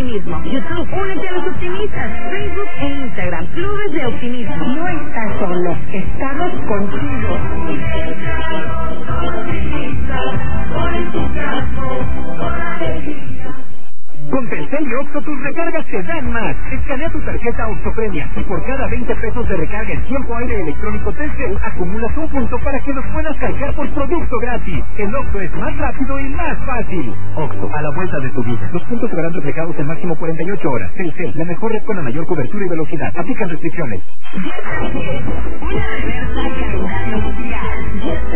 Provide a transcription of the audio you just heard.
Optimismo. YouTube, únete a los optimistas. Facebook e Instagram, Clubes de Optimismo. No estás solo, estamos contigo. Con Telcel y Oxxo tus recargas te dan más. Escanea tu tarjeta Oxxo Premia y por cada 20 pesos de recarga en tiempo aire electrónico Telcel acumulas un punto para que los puedas cargar por producto gratis. El Oxxo es más rápido y más fácil. Oxxo, a la vuelta de tu vida. Los puntos se verán reflejados en máximo 48 horas. Telcel, la mejor red con la mayor cobertura y velocidad. Aplican restricciones. Una reversa mundial.